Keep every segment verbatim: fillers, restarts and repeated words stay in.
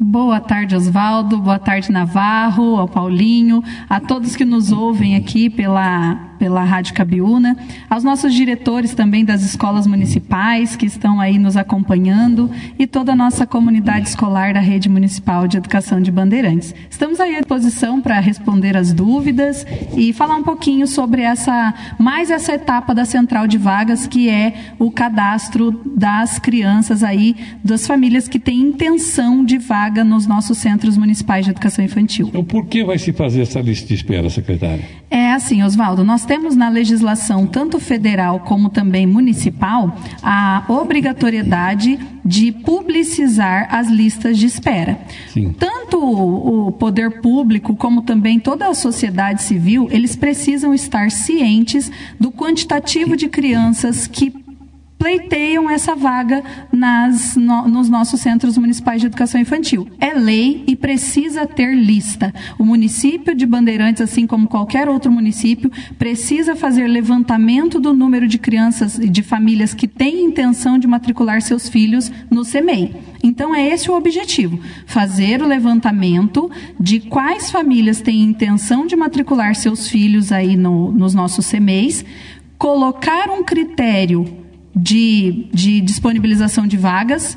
Boa tarde, Oswaldo. Boa tarde, Navarro, ao Paulinho, a todos que nos ouvem aqui pela, pela Rádio Cabiúna, aos nossos diretores também das escolas municipais que estão aí nos acompanhando e toda a nossa comunidade escolar da Rede Municipal de Educação de Bandeirantes. Estamos aí à disposição para responder as dúvidas e falar um pouquinho sobre essa, mais essa etapa da Central de Vagas, que é o cadastro das crianças aí, das famílias que têm intenção de vaga nos nossos centros municipais de educação infantil. Então, por que vai se fazer essa lista de espera, secretária? É assim, Oswaldo, nós temos na legislação, tanto federal como também municipal, a obrigatoriedade de publicizar as listas de espera. Sim. Tanto o poder público como também toda a sociedade civil, eles precisam estar cientes do quantitativo de crianças que pleiteiam essa vaga nas, no, nos nossos centros municipais de educação infantil. É lei e precisa ter lista. O município de Bandeirantes, assim como qualquer outro município, precisa fazer levantamento do número de crianças e de famílias que têm intenção de matricular seus filhos no C M E I. Então, é esse o objetivo, fazer o levantamento de quais famílias têm intenção de matricular seus filhos aí no, nos nossos C M E Is, colocar um critério De, de disponibilização de vagas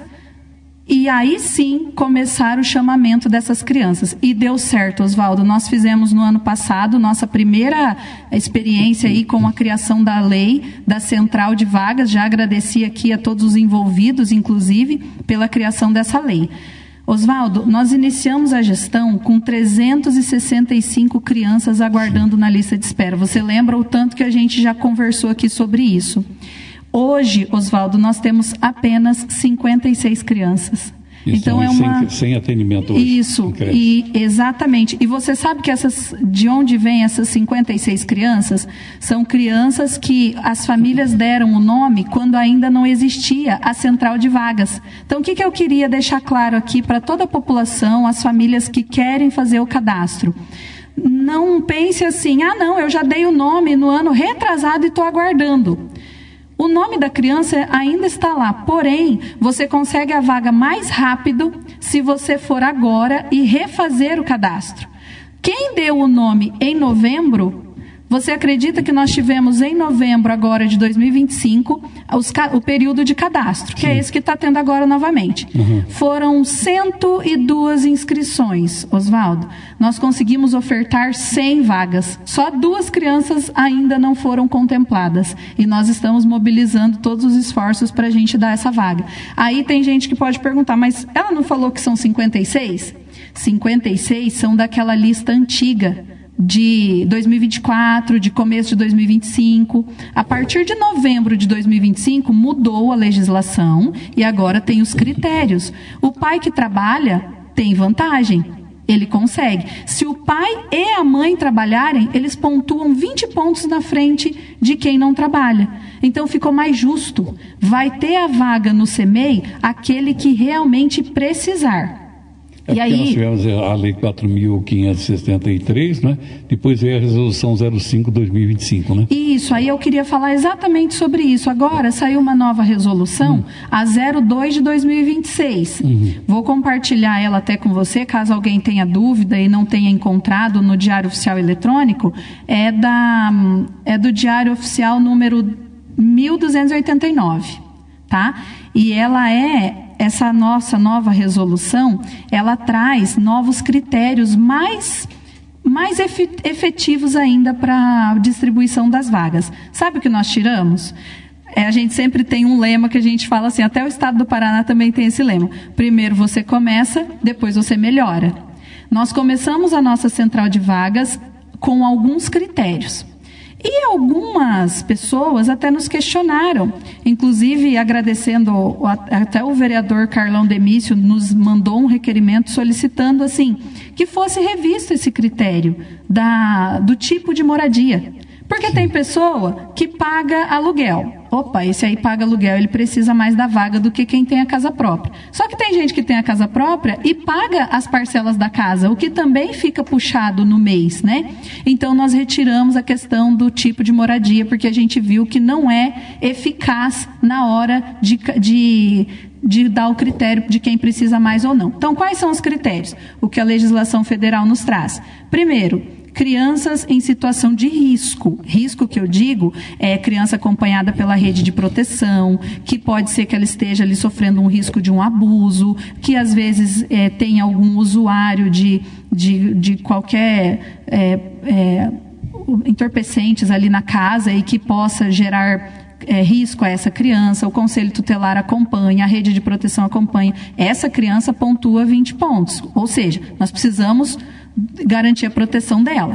e aí sim começar o chamamento dessas crianças. E deu certo, Oswaldo. Nós fizemos no ano passado nossa primeira experiência aí com a criação da lei da Central de Vagas. Já agradeci aqui a todos os envolvidos, inclusive, pela criação dessa lei. Oswaldo, nós iniciamos a gestão com trezentas e sessenta e cinco crianças aguardando na lista de espera. Você lembra o tanto que a gente já conversou aqui sobre isso? Hoje, Oswaldo, nós temos apenas cinquenta e seis crianças. Isso, então é uma sem, sem atendimento hoje. Isso, e exatamente. E você sabe que essas, de onde vêm essas cinquenta e seis crianças? São crianças que as famílias deram o nome quando ainda não existia a Central de Vagas. Então, o que, que eu queria deixar claro aqui para toda a população, as famílias que querem fazer o cadastro? Não pense assim, ah não, eu já dei o nome no ano retrasado e estou aguardando. O nome da criança ainda está lá, porém, você consegue a vaga mais rápido se você for agora e refazer o cadastro. Quem deu o nome em novembro, você acredita que nós tivemos em novembro agora de dois mil e vinte e cinco os, o período de cadastro, que Sim. é esse que está tendo agora novamente. Uhum. Foram cento e duas inscrições, Oswaldo. Nós conseguimos ofertar cem vagas. Só duas crianças ainda não foram contempladas. E nós estamos mobilizando todos os esforços para a gente dar essa vaga. Aí tem gente que pode perguntar, mas ela não falou que são cinquenta e seis? cinquenta e seis são daquela lista antiga, de dois mil e vinte e quatro, de começo de dois mil e vinte e cinco. A partir de novembro de dois mil e vinte e cinco, mudou a legislação e agora tem os critérios. O pai que trabalha tem vantagem, ele consegue. Se o pai e a mãe trabalharem, eles pontuam vinte pontos na frente de quem não trabalha. Então ficou mais justo. Vai ter a vaga no C M E I aquele que realmente precisar. É e aí, nós tivemos a Lei quatro mil quinhentos e setenta e três, né? Depois veio a Resolução zero cinco barra dois mil e vinte e cinco, né? Isso, aí eu queria falar exatamente sobre isso. Agora saiu uma nova resolução, hum. a zero dois de dois mil e vinte e seis. Uhum. Vou compartilhar ela até com você, caso alguém tenha dúvida e não tenha encontrado no Diário Oficial Eletrônico. É, da, é do Diário Oficial número mil duzentos e oitenta e nove, tá? E ela é... Essa nossa nova resolução, ela traz novos critérios mais, mais efetivos ainda para a distribuição das vagas. Sabe o que nós tiramos? É, a gente sempre tem um lema que a gente fala assim, até o estado do Paraná também tem esse lema. Primeiro você começa, depois você melhora. Nós começamos a nossa central de vagas com alguns critérios. E algumas pessoas até nos questionaram, inclusive agradecendo, até o vereador Carlão Demício nos mandou um requerimento solicitando assim, que fosse revisto esse critério da, do tipo de moradia. Porque tem pessoa que paga aluguel. Opa, esse aí paga aluguel, ele precisa mais da vaga do que quem tem a casa própria. Só que tem gente que tem a casa própria e paga as parcelas da casa, o que também fica puxado no mês, né? Então, nós retiramos a questão do tipo de moradia, porque a gente viu que não é eficaz na hora de, de de dar o critério de quem precisa mais ou não. Então, quais são os critérios? O que a legislação federal nos traz. Primeiro, crianças em situação de risco. Risco que eu digo é criança acompanhada pela rede de proteção, que pode ser que ela esteja ali sofrendo um risco de um abuso, que às vezes é, tem algum usuário de, de, de qualquer é, é, entorpecentes ali na casa e que possa gerar É, risco a essa criança. O Conselho Tutelar acompanha, a rede de proteção acompanha. Essa criança pontua vinte pontos. Ou seja, nós precisamos garantir a proteção dela.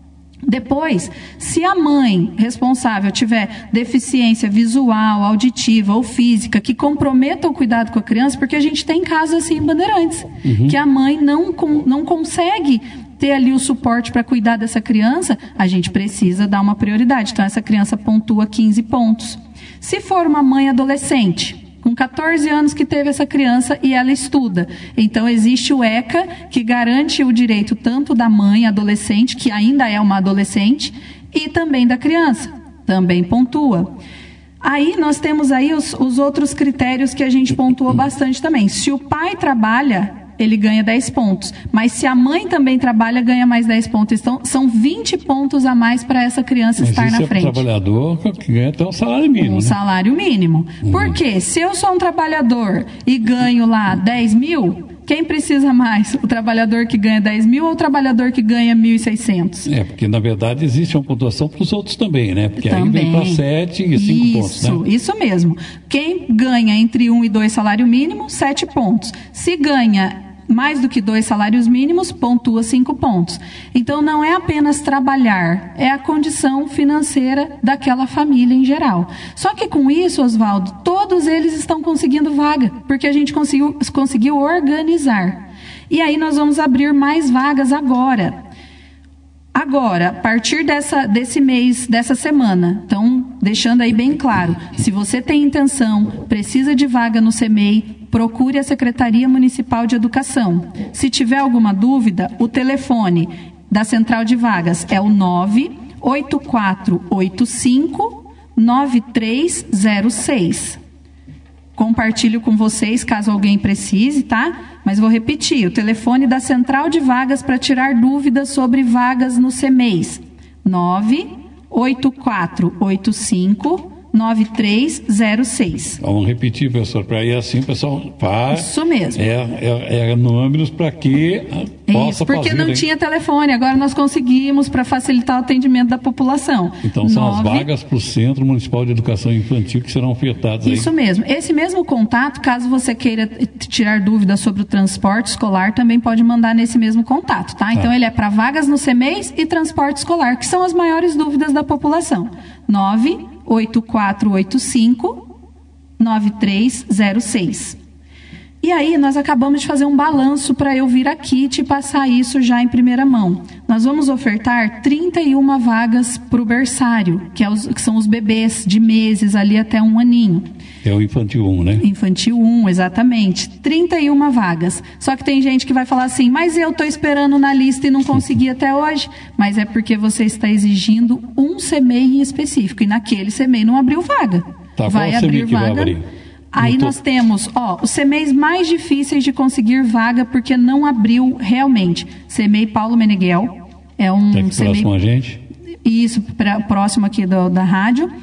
Depois, se a mãe responsável tiver deficiência visual, auditiva ou física que comprometa o cuidado com a criança, porque a gente tem casos assim em Bandeirantes, uhum. que a mãe não, não consegue ter ali o suporte para cuidar dessa criança, a gente precisa dar uma prioridade. Então, essa criança pontua quinze pontos. Se for uma mãe adolescente, com quatorze anos que teve essa criança e ela estuda, então existe o ECA, que garante o direito tanto da mãe adolescente, que ainda é uma adolescente, e também da criança, também pontua. Aí nós temos aí os, os outros critérios que a gente pontuou bastante também. Se o pai trabalha, ele ganha dez pontos. Mas se a mãe também trabalha, ganha mais dez pontos. Então, são vinte pontos a mais para essa criança Mas estar isso na é frente. Um trabalhador que ganha até um salário mínimo. Um né? salário mínimo. Uhum. Por quê? Se eu sou um trabalhador e ganho lá dez mil, quem precisa mais? O trabalhador que ganha dez mil ou o trabalhador que ganha mil e seiscentos? É, porque na verdade existe uma pontuação para os outros também, né? Porque também. Aí vem para sete e cinco pontos, né? Isso mesmo. Quem ganha entre um e dois salário mínimo, sete pontos. Se ganha mais do que dois salários mínimos, pontua cinco pontos. Então, não é apenas trabalhar, é a condição financeira daquela família em geral. Só que com isso, Oswaldo, todos eles estão conseguindo vaga, porque a gente conseguiu, conseguiu organizar. E aí nós vamos abrir mais vagas agora. Agora, a partir dessa, desse mês, dessa semana, então, deixando aí bem claro, se você tem intenção, precisa de vaga no C M E I, procure a Secretaria Municipal de Educação. Se tiver alguma dúvida, o telefone da Central de Vagas é o nove oito quatro oito cinco nove três zero seis. Compartilho com vocês caso alguém precise, tá? Mas vou repetir, o telefone da Central de Vagas para tirar dúvidas sobre vagas no C M E I S. nove oito quatro oito cinco nove três zero seis. Vamos repetir, professor, para ir assim, pessoal, faz. Isso mesmo. É, é, é números para que possa Isso, porque fazer, não hein? tinha telefone, agora nós conseguimos para facilitar o atendimento da população. Então são Nove... as vagas para o Centro Municipal de Educação Infantil que serão ofertadas aí. Isso mesmo. Esse mesmo contato, caso você queira tirar dúvidas sobre o transporte escolar, também pode mandar nesse mesmo contato, tá? Então, ah. ele é para vagas no C M E I S e transporte escolar, que são as maiores dúvidas da população. nove oito quatro oito cinco nove três zero seis. E aí, nós acabamos de fazer um balanço para eu vir aqui te passar isso já em primeira mão. Nós vamos ofertar trinta e uma vagas para o berçário, que, é os, que são os bebês de meses ali até um aninho. É o Infantil um, né? Infantil um, exatamente. trinta e uma vagas. Só que tem gente que vai falar assim, mas eu estou esperando na lista e não consegui até hoje. Mas é porque você está exigindo um C M E I em específico. E naquele C M E I não abriu vaga. Tá, vai abrir vaga. Vai abrir? Aí tô... nós temos, ó, os C M E Is mais difíceis de conseguir vaga porque não abriu realmente. C M E I Paulo Meneghel. É um tá aqui C M E I... próximo a gente? Isso, pra, próximo aqui do, da rádio.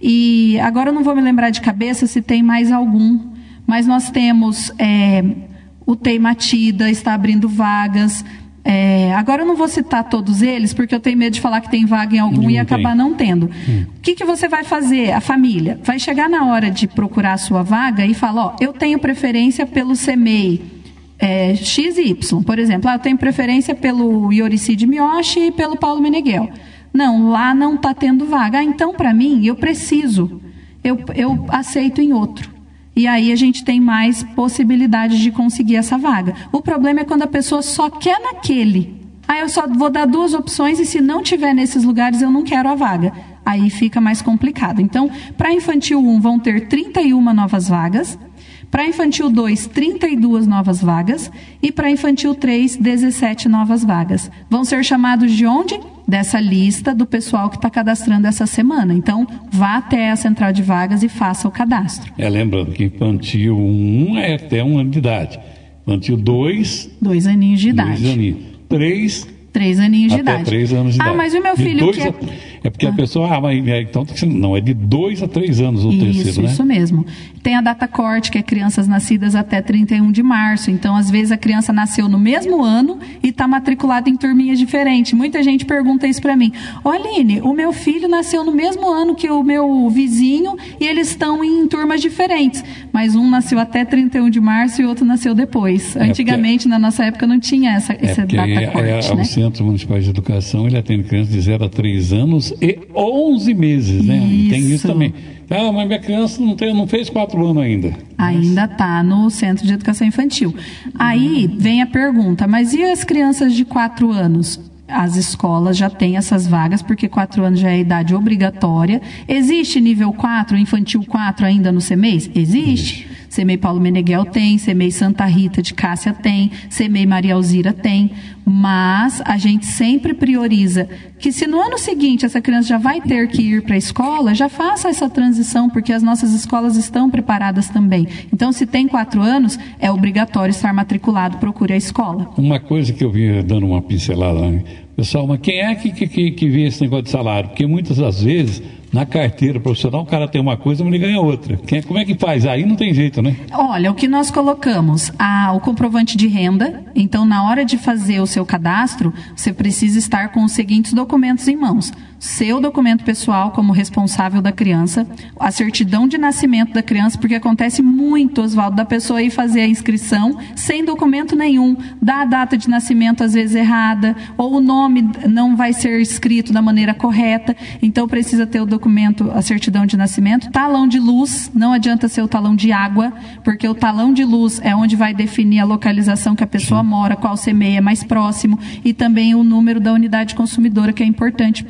E agora eu não vou me lembrar de cabeça se tem mais algum, mas nós temos é, o Teimatida, está abrindo vagas. É, agora eu não vou citar todos eles, porque eu tenho medo de falar que tem vaga em algum não e acabar tem. não tendo. Hum. O que, que você vai fazer? A família vai chegar na hora de procurar a sua vaga e falar, ó, eu tenho preferência pelo C M E I é, X e Y. Por exemplo, ah, eu tenho preferência pelo Ioricide Miyoshi e pelo Paulo Meneghel. Não, lá não está tendo vaga. Ah, então, para mim, eu preciso. Eu, eu aceito em outro. E aí a gente tem mais possibilidade de conseguir essa vaga. O problema é quando a pessoa só quer naquele. Aí eu só vou dar duas opções e se não tiver nesses lugares, eu não quero a vaga. Aí fica mais complicado. Então, para Infantil um vão ter trinta e uma novas vagas. Para Infantil dois, trinta e duas novas vagas. E para Infantil três, dezessete novas vagas. Vão ser chamados de onde? dessa lista do pessoal que está cadastrando essa semana. Então, vá até a central de vagas e faça o cadastro. É, lembrando que infantil um é até um ano de idade. Infantil dois... Dois aninhos de idade. Dois aninhos. Três... Três aninhos de até idade. três anos de ah, idade. Ah, mas o meu filho que é... A... É porque ah. a pessoa... Ah, mas então não, é de dois a três anos o isso, terceiro, né? Isso mesmo. Tem a data corte, que é crianças nascidas até trinta e um de março. Então, às vezes, a criança nasceu no mesmo ano e está matriculada em turminhas diferentes. Muita gente pergunta isso para mim. Ô, Aline, o meu filho nasceu no mesmo ano que o meu vizinho e eles estão em turmas diferentes. Mas um nasceu até trinta e um de março e o outro nasceu depois. É Antigamente, porque... na nossa época, não tinha essa, é essa data é, corte, é, né? O Centro Municipal de Educação, ele atende crianças de zero a três anos e onze meses, né? Isso. Tem isso também. Ah, mas minha criança não, tem, não fez quatro anos ainda. Ainda está no Centro de Educação Infantil. Aí vem a pergunta, mas e as crianças de quatro anos? As escolas já têm essas vagas, porque quatro anos já é a idade obrigatória. Existe nível quatro, infantil quatro ainda no CEMEIS? Existe. C M E I Paulo Meneghel tem, C M E I Santa Rita de Cássia tem, C M E I Maria Alzira tem, mas a gente sempre prioriza que se no ano seguinte essa criança já vai ter que ir para a escola, já faça essa transição, porque as nossas escolas estão preparadas também. Então, se tem quatro anos, é obrigatório estar matriculado, procure a escola. Uma coisa que eu vi dando uma pincelada, né? Pessoal, mas quem é que, que, que vê esse negócio de salário? Porque muitas das vezes, na carteira profissional, o cara tem uma coisa, mas ele ganha outra. Quem, como é que faz? Aí não tem jeito, né? Olha, o que nós colocamos, a, o comprovante de renda. Então, na hora de fazer o seu cadastro, você precisa estar com os seguintes documentos em mãos. Seu documento pessoal como responsável da criança, a certidão de nascimento da criança, porque acontece muito, Oswaldo, da pessoa ir fazer a inscrição sem documento nenhum, dá a data de nascimento às vezes errada, ou o nome não vai ser escrito da maneira correta, então precisa ter o documento, a certidão de nascimento, talão de luz, não adianta ser o talão de água, porque o talão de luz é onde vai definir a localização que a pessoa Sim. mora, qual C M E I é mais próximo, e também o número da unidade consumidora, que é importante.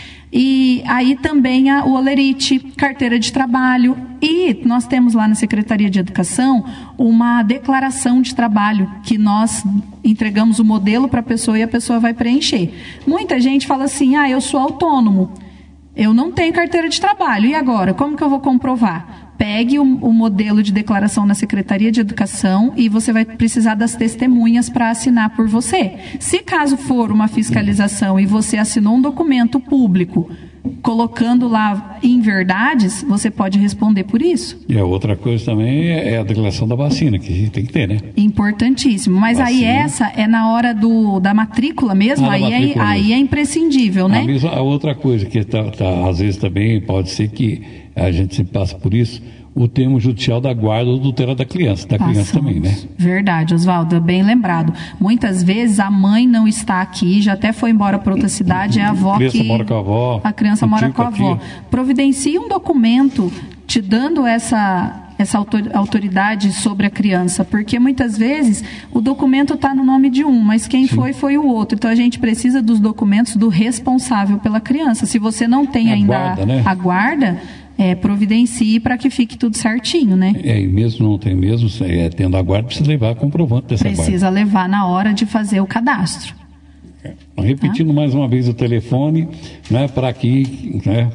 E aí também a, o olerite, carteira de trabalho, e nós temos lá na Secretaria de Educação uma declaração de trabalho que nós entregamos o modelo para a pessoa e a pessoa vai preencher. Muita gente fala assim, ah, eu sou autônomo, eu não tenho carteira de trabalho, e agora? Como que eu vou comprovar? Pegue o, o modelo de declaração na Secretaria de Educação e você vai precisar das testemunhas para assinar por você. Se caso for uma fiscalização e você assinou um documento público colocando lá inverdades, você pode responder por isso. E a outra coisa também é a declaração da vacina, que a gente tem que ter, né? Importantíssimo. Mas vacina. Aí essa é na hora do, da matrícula mesmo, ah, aí, matrícula é, mesmo. Aí é imprescindível, né? A, mesma, a outra coisa que tá, tá, às vezes também pode ser que a gente se passa por isso, o termo judicial da guarda ou tutela da criança, da Passamos. criança também, né? Verdade, Oswaldo, bem lembrado. Muitas vezes a mãe não está aqui, já até foi embora para outra cidade, é a avó que... A criança mora com a avó. A criança mora com a avó. Providencie um documento te dando essa... essa autoridade sobre a criança, porque muitas vezes o documento está no nome de um, mas quem Sim. foi, foi o outro. Então a gente precisa dos documentos do responsável pela criança. Se você não tem a ainda guarda, né? a guarda, é, providencie para que fique tudo certinho, né? É, e mesmo não tem mesmo, é, tendo a guarda, precisa levar comprovante dessa precisa guarda. Precisa levar na hora de fazer o cadastro. É. Repetindo ah. mais uma vez o telefone, né, para que... Né,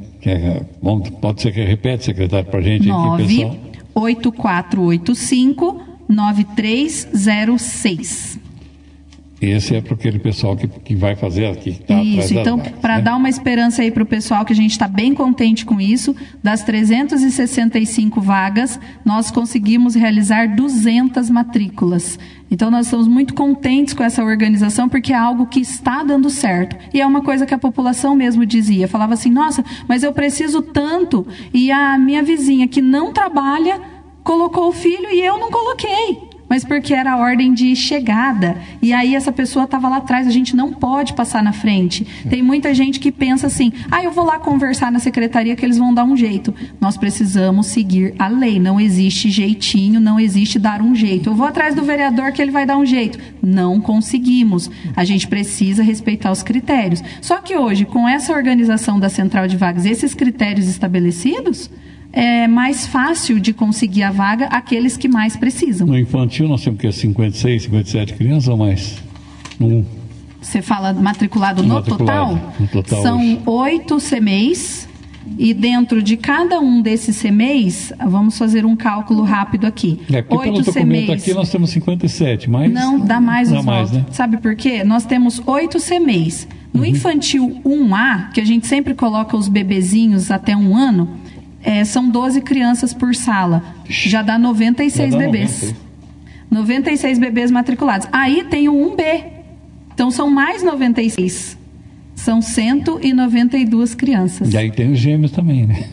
É, bom, pode ser que repete, secretário, para a gente. nove oito quatro oito cinco nove três zero seis. Esse é para aquele pessoal que, que vai fazer aqui. Que tá isso, então, para né? dar uma esperança aí para o pessoal, que a gente está bem contente com isso, das trezentas e sessenta e cinco vagas, nós conseguimos realizar duzentas matrículas. Então, nós estamos muito contentes com essa organização, porque é algo que está dando certo. E é uma coisa que a população mesmo dizia. Falava assim, nossa, mas eu preciso tanto. E a minha vizinha, que não trabalha, colocou o filho e eu não coloquei. Mas porque era a ordem de chegada. E aí essa pessoa estava lá atrás, a gente não pode passar na frente. Tem muita gente que pensa assim, ah, eu vou lá conversar na secretaria que eles vão dar um jeito. Nós precisamos seguir a lei. Não existe jeitinho, não existe dar um jeito. Eu vou atrás do vereador que ele vai dar um jeito. Não conseguimos. A gente precisa respeitar os critérios. Só que hoje, com essa organização da Central de Vagas, esses critérios estabelecidos, é mais fácil de conseguir a vaga aqueles que mais precisam. No infantil nós temos que cinquenta e seis, cinquenta e sete crianças ou mais? No... Você fala matriculado no Matriculado, total? no total São hoje. oito C M E Is, e dentro de cada um desses C M E Is, vamos fazer um cálculo rápido aqui. É, porque pelo oito documento C M E Is, aqui nós temos cinquenta e sete, mas... não, dá mais, dá Oswaldo. mais, né? Sabe por quê? Nós temos oito C M E Is. No Uhum. infantil um A, que a gente sempre coloca os bebezinhos até um ano, é, são doze crianças por sala. Já dá noventa e seis Já dá bebês. noventa. noventa e seis bebês matriculados. Aí tem o um B. Então são mais noventa e seis. São cento e noventa e duas crianças. E aí tem os gêmeos também, né?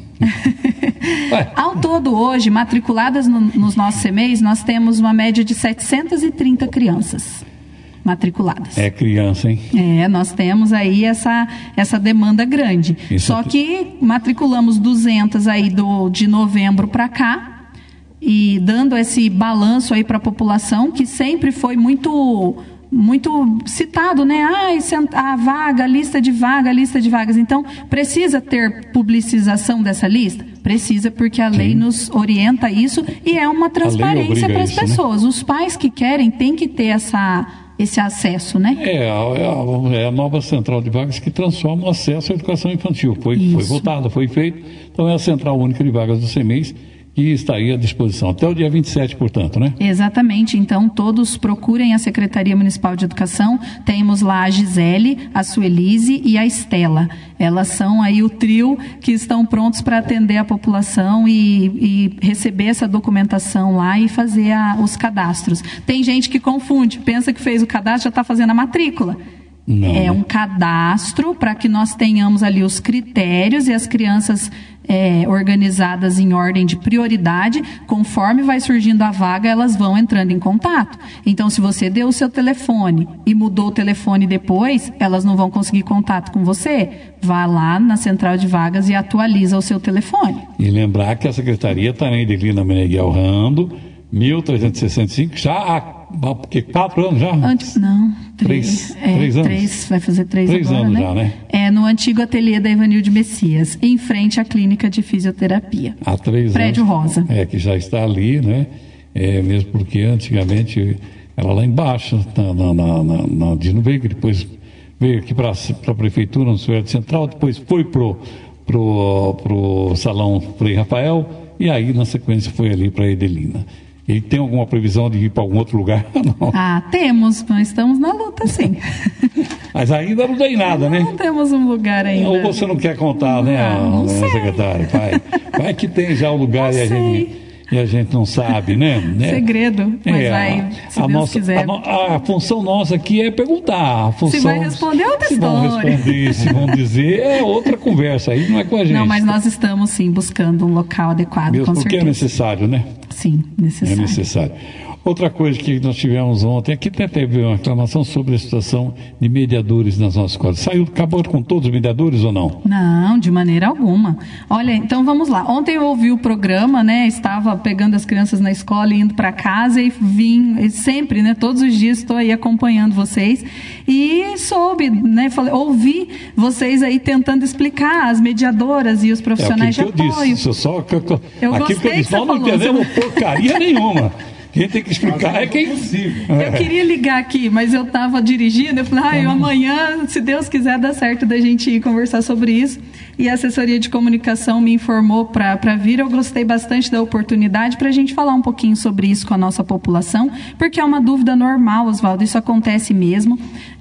Ao todo, hoje, matriculadas no, nos nossos C M E Is, nós temos uma média de setecentas e trinta crianças matriculadas. É criança, hein? É, nós temos aí essa, essa demanda grande. Isso Só é... que matriculamos duzentas aí do, de novembro para cá, e dando esse balanço aí para a população, que sempre foi muito... muito citado, né? Ah, esse, a vaga, a lista de vaga, a lista de vagas. Então, precisa ter publicização dessa lista? Precisa, porque a lei Sim. nos orienta isso, e é uma transparência para as isso, pessoas. Né? Os pais que querem têm que ter essa, esse acesso, né? É, é, a, é a nova central de vagas que transforma o acesso à educação infantil. Foi, foi votada, foi feito. Então, é a central única de vagas do C M E Is, que está aí à disposição. Até o dia vinte e sete, portanto, né? Exatamente. Então, todos procurem a Secretaria Municipal de Educação. Temos lá a Gisele, a Suelise e a Estela. Elas são aí o trio que estão prontos para atender a população e, e receber essa documentação lá e fazer a, os cadastros. Tem gente que confunde, pensa que fez o cadastro, já está fazendo a matrícula. Não. É um cadastro para que nós tenhamos ali os critérios e as crianças é, organizadas em ordem de prioridade. Conforme vai surgindo a vaga, elas vão entrando em contato. Então, se você deu o seu telefone e mudou o telefone depois, elas não vão conseguir contato com você. Vá lá na central de vagas e atualiza o seu telefone. E lembrar que a secretaria está na Edelina Meneghel Rando, mil trezentos e sessenta e cinco, já há porque quatro anos já? Antes, não, três. Três, é, três anos? Três, vai fazer três, três agora, anos né? já, né? É, no antigo ateliê da Ivanilde Messias, em frente à clínica de fisioterapia. Há três Prédio anos. Rosa. É, que já está ali, né? É, mesmo porque antigamente ela lá embaixo, na, na, na, na, na Dino Veiga, depois veio aqui para a prefeitura, no Superior Central, depois foi pro, pro, pro salão Frei Rafael, e aí na sequência foi ali para a Edelina. E tem alguma previsão de ir para algum outro lugar? Não. Ah, temos, mas estamos na luta, sim. Mas ainda não tem nada, né? Não temos um lugar ainda. Ou você não quer contar, né, Não, não sei. secretário? Vai, vai que tem já o lugar Não e a, gente, e a gente não sabe, né? né? Segredo, mas É, vai, se a Deus nossa, quiser. A, no- a função nossa aqui é perguntar. A função, Se vai responder, é outra se vão história. responder, se vão dizer, é outra conversa. Aí não é com a gente. Não, mas nós estamos, sim, buscando um local adequado, Mesmo com porque certeza. é necessário, né? Sim, necessário. É necessário. Outra coisa que nós tivemos ontem, aqui até teve uma reclamação sobre a situação de mediadores nas nossas escolas. Saiu, acabou com todos os mediadores ou não? Não, de maneira alguma. Olha, então vamos lá. Ontem eu ouvi o programa, né? Estava pegando as crianças na escola e indo para casa e vim, e sempre, né? Todos os dias estou aí acompanhando vocês e soube, né? Falei, ouvi vocês aí tentando explicar as mediadoras e os profissionais é de aquilo que eu apoio. disse. Eu só, Eu aquilo que gostei eu disse, que nós você não falou. entendemos porcaria nenhuma. Quem tem que explicar é quem... Eu queria ligar aqui, mas eu estava dirigindo, eu falei, ah, eu amanhã, se Deus quiser, dá certo da gente ir conversar sobre isso. E a assessoria de comunicação me informou para vir. Eu gostei bastante da oportunidade para a gente falar um pouquinho sobre isso com a nossa população, porque é uma dúvida normal, Oswaldo, isso acontece mesmo.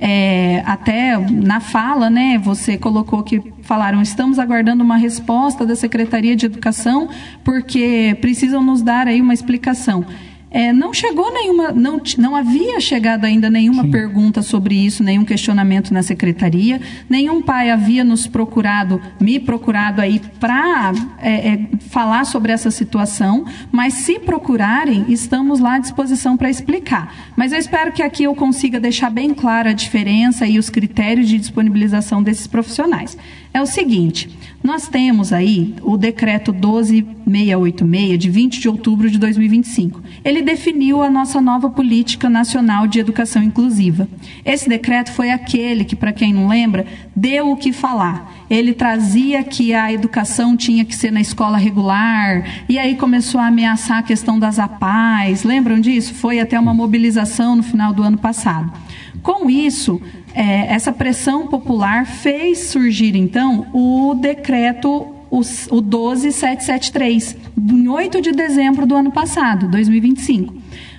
É, até na fala, né, você colocou que falaram, estamos aguardando uma resposta da Secretaria de Educação, porque precisam nos dar aí uma explicação. É, não chegou nenhuma, não, não havia chegado ainda nenhuma Sim. pergunta sobre isso, nenhum questionamento na secretaria, nenhum pai havia nos procurado, me procurado aí para é, é, falar sobre essa situação, mas se procurarem, estamos lá à disposição para explicar. Mas eu espero que aqui eu consiga deixar bem clara a diferença e os critérios de disponibilização desses profissionais. É o seguinte, nós temos aí o decreto doze mil seiscentos e oitenta e seis, de vinte de outubro de dois mil e vinte e cinco. Ele definiu a nossa nova política nacional de educação inclusiva. Esse decreto foi aquele que, para quem não lembra, deu o que falar. Ele trazia que a educação tinha que ser na escola regular, e aí começou a ameaçar a questão das A P A Es. Lembram disso? Foi até uma mobilização no final do ano passado. Com isso, é, essa pressão popular fez surgir, então, o decreto, o, o doze mil setecentos e setenta e três, em oito de dezembro do ano passado, dois mil e vinte e cinco.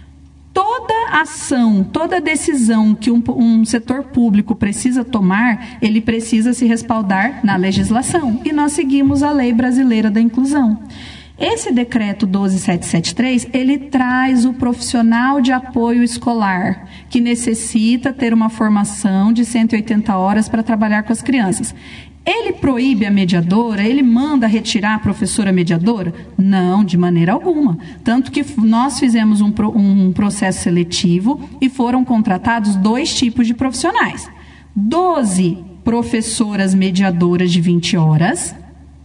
Toda ação, toda decisão que um, um setor público precisa tomar, ele precisa se respaldar na legislação. E nós seguimos a Lei Brasileira da Inclusão. Esse decreto doze mil setecentos e setenta e três, ele traz o profissional de apoio escolar, que necessita ter uma formação de cento e oitenta horas para trabalhar com as crianças. Ele proíbe a mediadora? Ele manda retirar a professora mediadora? Não, de maneira alguma. Tanto que nós fizemos um, um processo seletivo e foram contratados dois tipos de profissionais. doze professoras mediadoras de vinte horas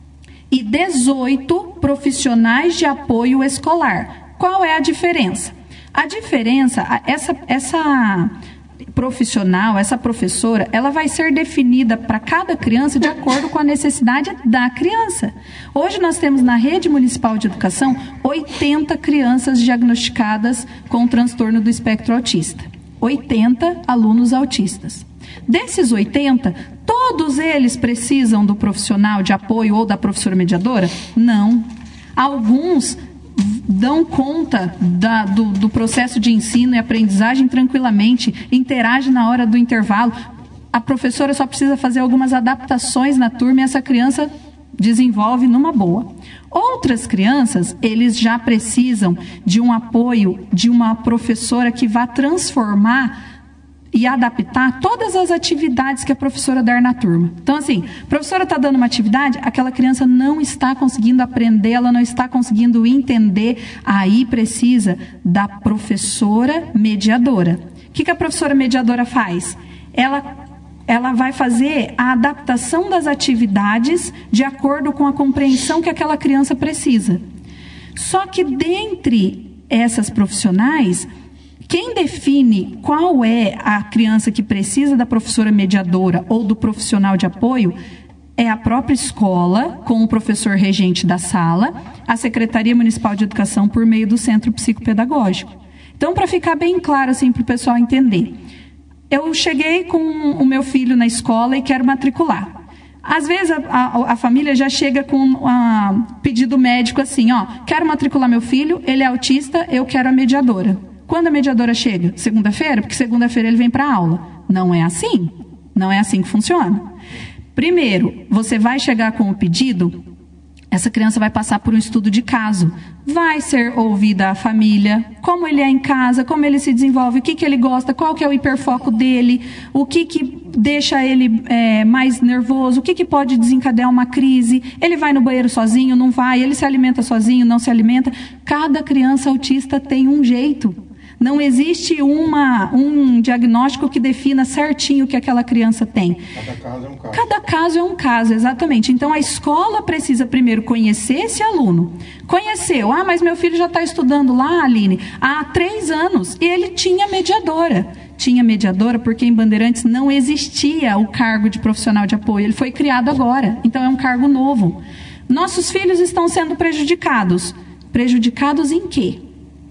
e dezoito profissionais de apoio escolar. Qual é a diferença? A diferença, essa... essa profissional, essa professora, ela vai ser definida para cada criança de acordo com a necessidade da criança. Hoje nós temos na rede municipal de educação oitenta crianças diagnosticadas com transtorno do espectro autista. oitenta alunos autistas. Desses oitenta, todos eles precisam do profissional de apoio ou da professora mediadora? Não. Alguns dão conta da, do, do processo de ensino e aprendizagem tranquilamente, interagem na hora do intervalo. A professora só precisa fazer algumas adaptações na turma e essa criança desenvolve numa boa. Outras crianças, eles já precisam de um apoio de uma professora que vá transformar e adaptar todas as atividades que a professora der na turma. Então, assim, a professora está dando uma atividade, aquela criança não está conseguindo aprender, ela não está conseguindo entender, aí precisa da professora mediadora. O que, que a professora mediadora faz? Ela, ela vai fazer a adaptação das atividades de acordo com a compreensão que aquela criança precisa. Só que dentre essas profissionais, quem define qual é a criança que precisa da professora mediadora ou do profissional de apoio é a própria escola, com o professor regente da sala, a Secretaria Municipal de Educação por meio do Centro Psicopedagógico. Então, para ficar bem claro assim, para o pessoal entender, eu cheguei com o meu filho na escola e quero matricular. Às vezes a, a, a família já chega com um pedido médico assim, ó, quero matricular meu filho, ele é autista, eu quero a mediadora. Quando a mediadora chega? Segunda-feira? Porque segunda-feira ele vem para a aula. Não é assim. Não é assim que funciona. Primeiro, você vai chegar com o pedido, essa criança vai passar por um estudo de caso. Vai ser ouvida a família, como ele é em casa, como ele se desenvolve, o que, que ele gosta, qual que é o hiperfoco dele, o que, que deixa ele é, mais nervoso, o que, que pode desencadear uma crise, ele vai no banheiro sozinho, não vai, ele se alimenta sozinho, não se alimenta. Cada criança autista tem um jeito. Não existe uma, um diagnóstico que defina certinho o que aquela criança tem. Cada caso é um caso. Cada caso é um caso, exatamente. Então, a escola precisa primeiro conhecer esse aluno. Conheceu. Ah, mas meu filho já está estudando lá, Aline, há três anos. E ele tinha mediadora. Tinha mediadora porque em Bandeirantes não existia o cargo de profissional de apoio. Ele foi criado agora. Então, é um cargo novo. Nossos filhos estão sendo prejudicados. Prejudicados em quê?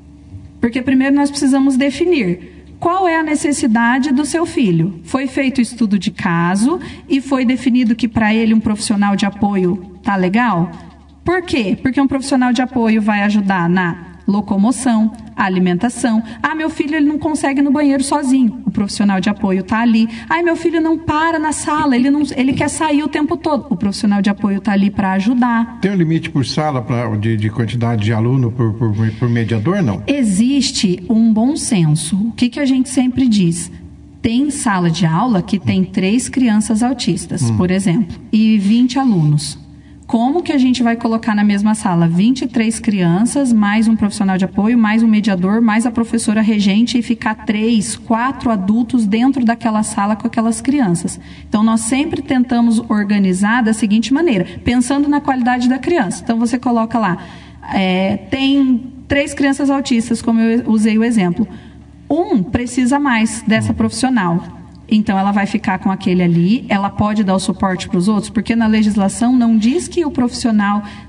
Porque primeiro nós precisamos definir qual é a necessidade do seu filho. Foi feito o estudo de caso e foi definido que para ele um profissional de apoio está legal? Por quê? Porque um profissional de apoio vai ajudar na locomoção, alimentação. Ah, meu filho ele não consegue ir no banheiro sozinho. O profissional de apoio está ali. Ah, meu filho não para na sala, ele, não, ele quer sair o tempo todo. O profissional de apoio está ali para ajudar. Tem um limite por sala pra, de, de quantidade de aluno por, por, por mediador, não? Existe um bom senso. O que, que a gente sempre diz? Tem sala de aula que tem três crianças autistas, hum. por exemplo, e vinte alunos. Como que a gente vai colocar na mesma sala vinte e três crianças, mais um profissional de apoio, mais um mediador, mais a professora regente e ficar três, quatro adultos dentro daquela sala com aquelas crianças? Então, nós sempre tentamos organizar da seguinte maneira, pensando na qualidade da criança. Então, você coloca lá, é, tem três crianças autistas, como eu usei o exemplo. Um precisa mais dessa profissional. Então, ela vai ficar com aquele ali, ela pode dar o suporte para os outros, porque na legislação não diz que o profissional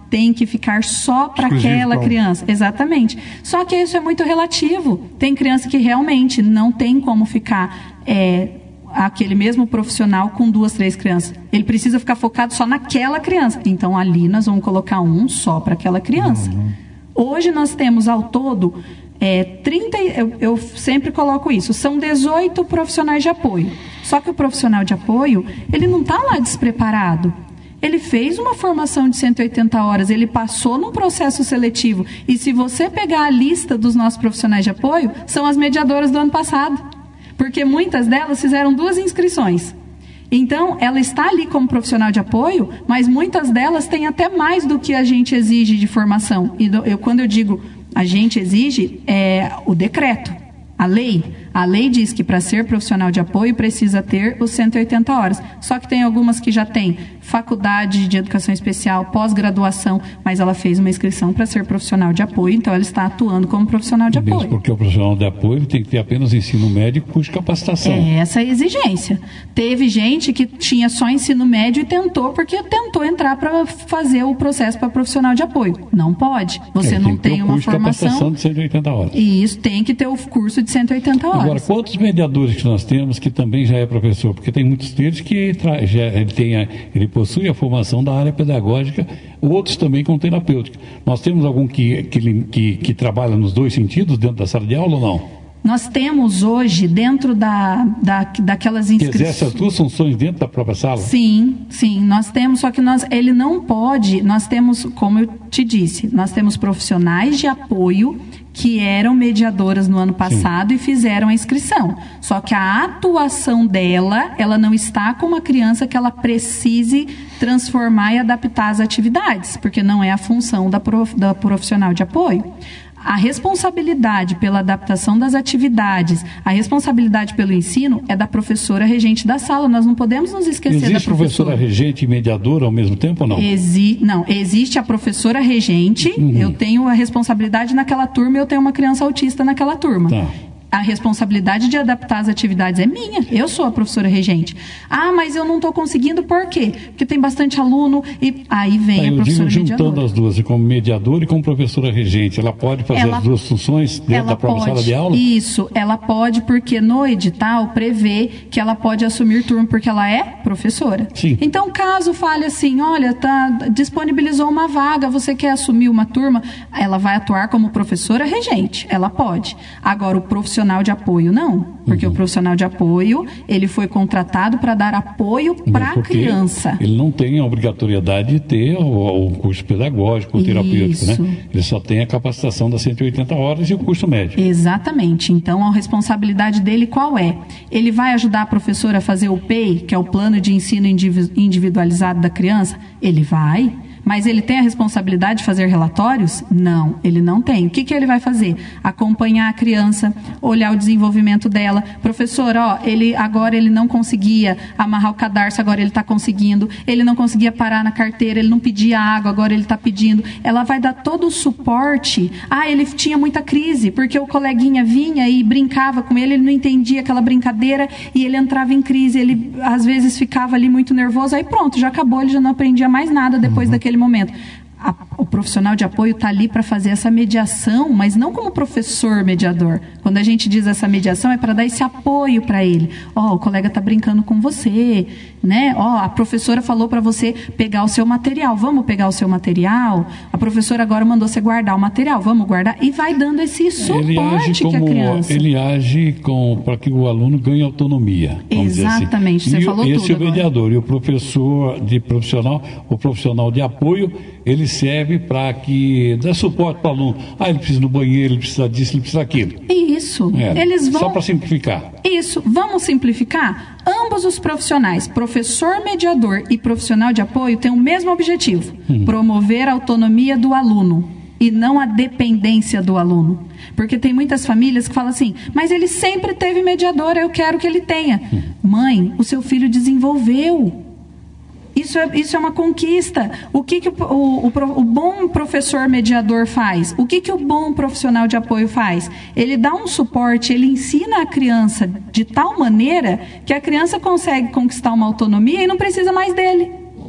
tem que ficar só para aquela qual? criança. Exatamente. Só que isso é muito relativo. Tem criança que realmente não tem como ficar é, aquele mesmo profissional com duas, três crianças. Ele precisa ficar focado só naquela criança. Então, ali nós vamos colocar um só para aquela criança. Uhum. Hoje nós temos ao todo é, trinta, eu, eu sempre coloco isso, são dezoito profissionais de apoio. Só que o profissional de apoio, ele não está lá despreparado. Ele fez uma formação de cento e oitenta horas, ele passou num processo seletivo. E se você pegar a lista dos nossos profissionais de apoio, são as mediadoras do ano passado. Porque muitas delas fizeram duas inscrições. Então, ela está ali como profissional de apoio, mas muitas delas têm até mais do que a gente exige de formação. E eu, quando eu digo a gente exige, é o decreto, a lei. A lei diz que para ser profissional de apoio precisa ter os cento e oitenta horas. Só que tem algumas que já têm faculdade de educação especial, pós-graduação, mas ela fez uma inscrição para ser profissional de apoio, então ela está atuando como profissional de Mesmo apoio. Porque o profissional de apoio tem que ter apenas ensino médio e curso de capacitação. É essa a exigência. Teve gente que tinha só ensino médio e tentou, porque tentou entrar para fazer o processo para profissional de apoio. Não pode. Você é, não tem, tem ter uma curso formação. De capacitação de cento e oitenta horas. E isso tem que ter o curso de cento e oitenta horas. Agora, quantos mediadores que nós temos que também já é professor? Porque tem muitos deles que tra... já, ele, tem a... ele possui a formação da área pedagógica, outros também com terapêutica. Nós temos algum que, que, que, que trabalha nos dois sentidos dentro da sala de aula ou não? Nós temos hoje, dentro da, da, daquelas inscrições... Que exerce as duas funções dentro da própria sala? Sim, sim, nós temos, só que nós, ele não pode, nós temos, como eu te disse, nós temos profissionais de apoio que eram mediadoras no ano passado, sim, e fizeram a inscrição. Só que a atuação dela, ela não está com uma criança que ela precise transformar e adaptar as atividades, porque não é a função da, prof, da profissional de apoio. A responsabilidade pela adaptação das atividades, a responsabilidade pelo ensino é da professora regente da sala. Nós não podemos nos esquecer existe da professora. Existe professora regente e mediadora ao mesmo tempo ou não? Exi... Não, existe a professora regente, uhum. Eu tenho a responsabilidade naquela turma, eu tenho uma criança autista naquela turma. Tá. A responsabilidade de adaptar as atividades é minha. Eu sou a professora regente. Ah, mas eu não estou conseguindo, por quê? Porque tem bastante aluno e aí vem tá, a professora digo, mediadora. Juntando as duas, como mediadora e como professora regente, ela pode fazer ela, as duas funções dentro da própria pode, sala de aula? Isso, ela pode, porque no edital prevê que ela pode assumir turno porque ela é professora. Sim. Então, caso fale assim, olha, tá, disponibilizou uma vaga, você quer assumir uma turma, ela vai atuar como professora regente. Ela pode. Agora, o profissional profissional de apoio não, porque uhum. o profissional de apoio, ele foi contratado para dar apoio para a criança. Ele não tem a obrigatoriedade de ter o, o curso pedagógico, o terapêutico, né? Ele só tem a capacitação das cento e oitenta horas e o curso médio. Exatamente. Então, a responsabilidade dele qual é? Ele vai ajudar a professora a fazer o P E I, que é o Plano de Ensino Individualizado da Criança? Ele vai. Mas ele tem a responsabilidade de fazer relatórios? Não, ele não tem. O que, que ele vai fazer? Acompanhar a criança, olhar o desenvolvimento dela. Professor, ó, ele, agora ele não conseguia amarrar o cadarço, agora ele está conseguindo. Ele não conseguia parar na carteira, ele não pedia água, agora ele está pedindo. Ela vai dar todo o suporte. Ah, ele tinha muita crise, porque o coleguinha vinha e brincava com ele, ele não entendia aquela brincadeira e ele entrava em crise. Ele, às vezes, ficava ali muito nervoso. Aí pronto, já acabou, ele já não aprendia mais nada depois uhum. daquele momento. A, o profissional de apoio está ali para fazer essa mediação, mas não como professor mediador. Quando a gente diz essa mediação, é para dar esse apoio para ele. Ó, oh, o colega está brincando com você, né? Ó, oh, a professora falou para você pegar o seu material. Vamos pegar o seu material? A professora agora mandou você guardar o material. Vamos guardar? E vai dando esse suporte como, que a criança... Ele age para que o aluno ganhe autonomia. Exatamente, assim. você e falou esse tudo é o mediador. Agora. E o professor de profissional, o profissional de apoio, ele serve para que dê suporte para o aluno. Ah, ele precisa ir no banheiro, ele precisa disso, ele precisa daquilo. Isso. É, Eles vão... Só para simplificar. Isso. Vamos simplificar? Ambos os profissionais, professor mediador e profissional de apoio, têm o mesmo objetivo. Hum. Promover a autonomia do aluno e não a dependência do aluno. Porque tem muitas famílias que falam assim, mas ele sempre teve mediador, eu quero que ele tenha. Hum. Mãe, o seu filho desenvolveu. Isso é, isso é uma conquista. O que, que o, o, o, o bom professor mediador faz? O que, que o bom profissional de apoio faz? Ele dá um suporte, ele ensina a criança de tal maneira que a criança consegue conquistar uma autonomia e não precisa mais dele.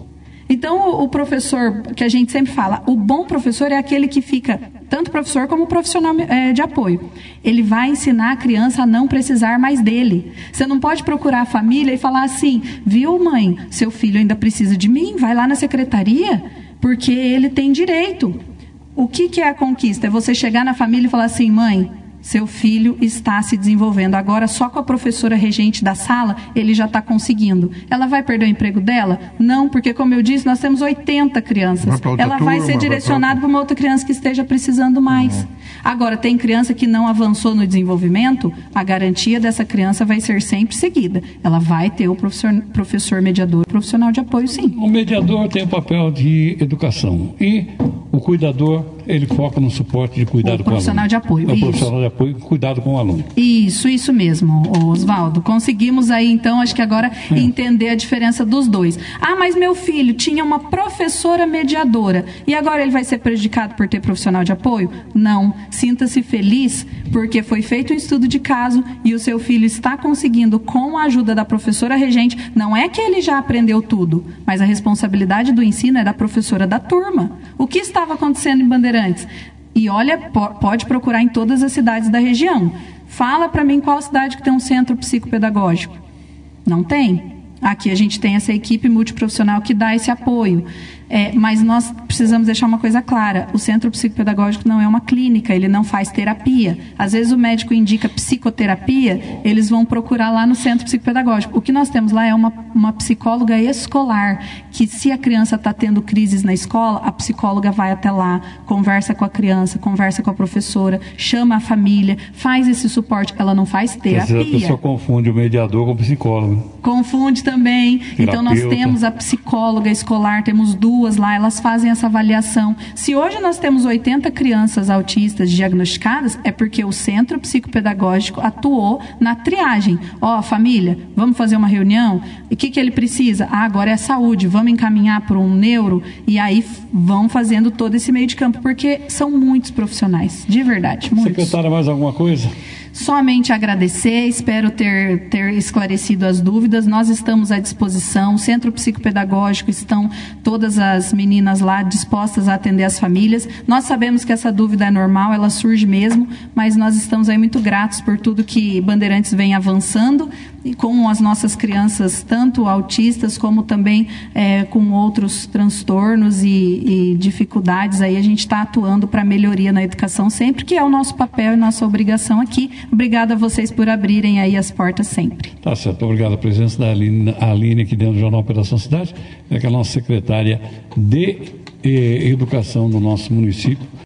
Então, o, o professor, que a gente sempre fala, o bom professor é aquele que fica, tanto professor como profissional é, de apoio. Ele vai ensinar a criança a não precisar mais dele. Você não pode procurar a família e falar assim, viu, mãe, seu filho ainda precisa de mim, vai lá na secretaria, porque ele tem direito. O que, que é a conquista? É você chegar na família e falar assim, mãe, seu filho está se desenvolvendo. Agora, só com a professora regente da sala, ele já está conseguindo. Ela vai perder o emprego dela? Não, porque, como eu disse, nós temos oitenta crianças. Ela vai turma, ser direcionada para uma outra criança que esteja precisando mais. Uhum. Agora, tem criança que não avançou no desenvolvimento, a garantia dessa criança vai ser sempre seguida. Ela vai ter o professor, professor mediador, profissional de apoio, sim. O mediador tem o papel de educação e o cuidador, ele foca no suporte de cuidado com o aluno. Profissional de apoio, é o isso. profissional de apoio, cuidado com o aluno. Isso, isso mesmo, Oswaldo. Conseguimos aí, então, acho que agora é. entender a diferença dos dois. Ah, mas meu filho tinha uma professora mediadora e agora ele vai ser prejudicado por ter profissional de apoio? Não. Sinta-se feliz porque foi feito um estudo de caso e o seu filho está conseguindo, com a ajuda da professora regente, não é que ele já aprendeu tudo, mas a responsabilidade do ensino é da professora da turma. O que estava acontecendo em Bandeirantes? E olha, pode procurar em todas as cidades da região. Fala para mim qual cidade que tem um centro psicopedagógico. Não tem. Aqui a gente tem essa equipe multiprofissional que dá esse apoio. É, mas nós precisamos deixar uma coisa clara. O centro psicopedagógico não é uma clínica, ele não faz terapia. Às vezes o médico indica psicoterapia, eles vão procurar lá no centro psicopedagógico. O que nós temos lá é uma, uma psicóloga escolar, que se a criança está tendo crises na escola, a psicóloga vai até lá, conversa com a criança, conversa com a professora, chama a família, faz esse suporte. Ela não faz terapia. A pessoa confunde o mediador com o psicólogo. Confunde também. Terapeuta. Então nós temos a psicóloga escolar, temos duas lá, elas fazem essa avaliação. Se hoje nós temos oitenta crianças autistas diagnosticadas, é porque o centro psicopedagógico atuou na triagem. Ó, oh, família, vamos fazer uma reunião? E o que, que ele precisa? Ah, agora é saúde, vamos encaminhar para um neuro, e aí vão fazendo todo esse meio de campo, porque são muitos profissionais, de verdade, muitos. Secretária, mais alguma coisa? Somente agradecer, espero ter, ter esclarecido as dúvidas. Nós estamos à disposição, o Centro Psicopedagógico, estão todas as meninas lá dispostas a atender as famílias. Nós sabemos que essa dúvida é normal, ela surge mesmo, mas nós estamos aí muito gratos por tudo que Bandeirantes vem avançando e com as nossas crianças, tanto autistas como também é, com outros transtornos e, e dificuldades. Aí a gente está atuando para melhoria na educação sempre, que é o nosso papel e nossa obrigação aqui. Obrigada a vocês por abrirem aí as portas sempre. Tá certo. Obrigado a presença da Aline, Aline aqui dentro do Jornal Operação Cidade, é que é a nossa secretária de eh, Educação do nosso município.